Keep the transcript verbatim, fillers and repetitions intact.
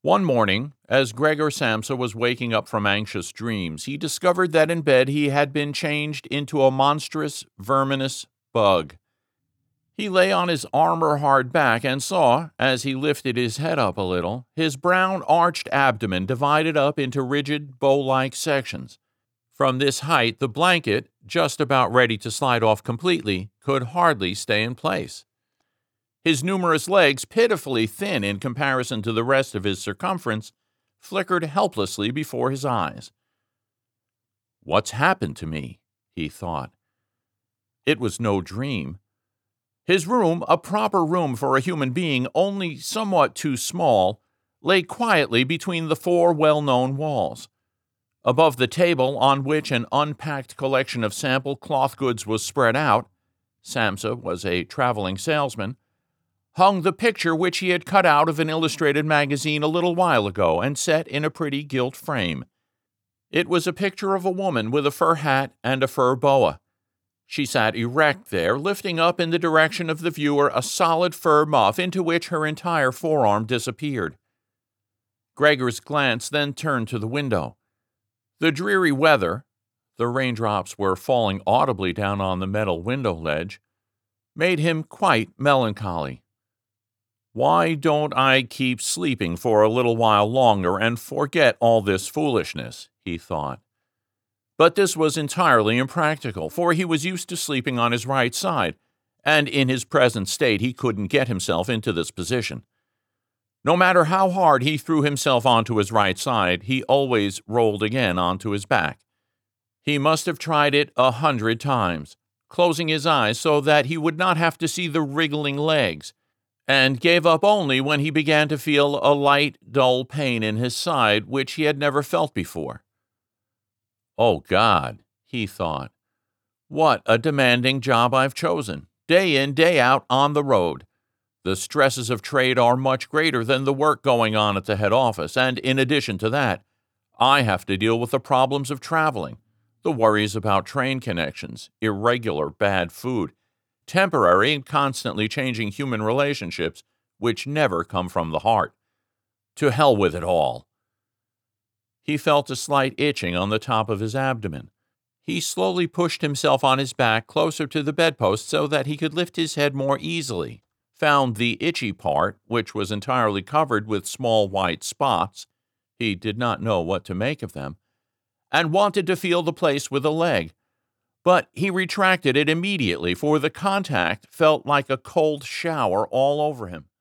One morning, as Gregor Samsa was waking up from anxious dreams, he discovered that in bed he had been changed into a monstrous, verminous bug. He lay on his armor-hard back and saw, as he lifted his head up a little, his brown arched abdomen divided up into rigid, bow-like sections. From this height, the blanket, just about ready to slide off completely, could hardly stay in place. His numerous legs, pitifully thin in comparison to the rest of his circumference, flickered helplessly before his eyes. "What's happened to me?" he thought. It was no dream. His room, a proper room for a human being, only somewhat too small, lay quietly between the four well-known walls. Above the table on which an unpacked collection of sample cloth goods was spread out — Samsa was a traveling salesman — hung the picture which he had cut out of an illustrated magazine a little while ago and set in a pretty gilt frame. It was a picture of a woman with a fur hat and a fur boa. She sat erect there, lifting up in the direction of the viewer a solid fur muff into which her entire forearm disappeared. Gregor's glance then turned to the window. The dreary weather — the raindrops were falling audibly down on the metal window ledge — made him quite melancholy. "Why don't I keep sleeping for a little while longer and forget all this foolishness?" he thought. But this was entirely impractical, for he was used to sleeping on his right side, and in his present state he couldn't get himself into this position. No matter how hard he threw himself onto his right side, he always rolled again onto his back. He must have tried it a hundred times, closing his eyes so that he would not have to see the wriggling legs, and gave up only when he began to feel a light, dull pain in his side which he had never felt before. "Oh, God," he thought, "what a demanding job I've chosen, day in, day out, on the road. The stresses of trade are much greater than the work going on at the head office, and in addition to that, I have to deal with the problems of traveling, the worries about train connections, irregular bad food, temporary and constantly changing human relationships which never come from the heart. To hell with it all." He felt a slight itching on the top of his abdomen. He slowly pushed himself on his back closer to the bedpost so that he could lift his head more easily, found the itchy part, which was entirely covered with small white spots — he did not know what to make of them — and wanted to feel the place with a leg. But he retracted it immediately, for the contact felt like a cold shower all over him.